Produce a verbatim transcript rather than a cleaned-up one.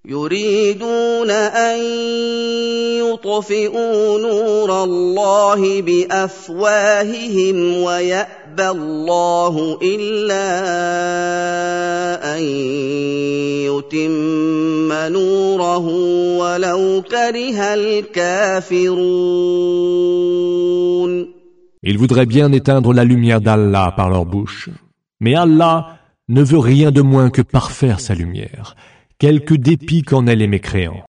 يريدون أن يطفئوا نور الله بأفواههم ويأبى الله إلا أن يتم نوره ولو كره الكافرون. Ils voudraient bien éteindre la lumière d'Allah par leur bouche, mais Allah ne veut rien de moins que parfaire sa lumière, quelque dépit qu'en aient les mécréants.